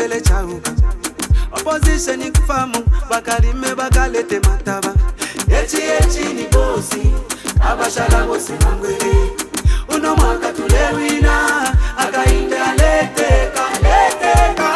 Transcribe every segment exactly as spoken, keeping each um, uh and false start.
lengele chauka. Opposition ikufamu, bakalime bakalete mataba. Echi echi ni bosi, abashala bosi mangwele. Uno mwaka tulewina, akainde alete kalete ka.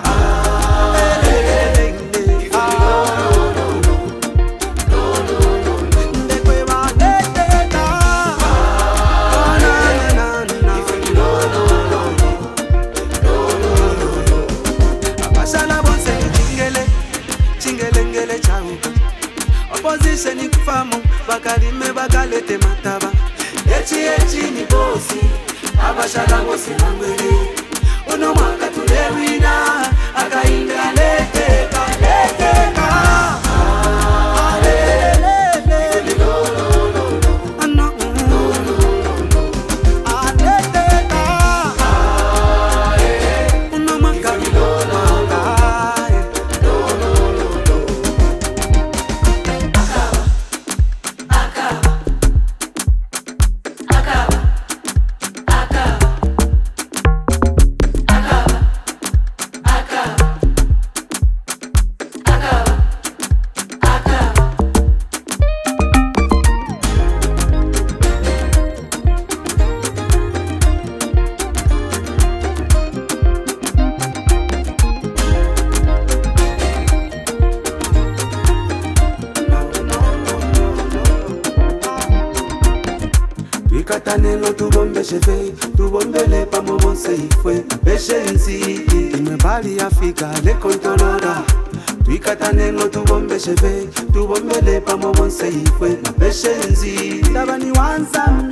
Opposition ikufamu, bakalime bakalete mataba. Echi echi ni bosi, abashala bosi mangwele. Uno mwaka tulewina, akainde alete kalete ka. Katanelo tu bombe chefe, tu bombe le pa mo bon se fue. Beshenzi, me bali Afrika le controlora. Tu katanelo tu bombe chefe, tu bombe le pa mo bon se fue. Beshenzi, tabani wansam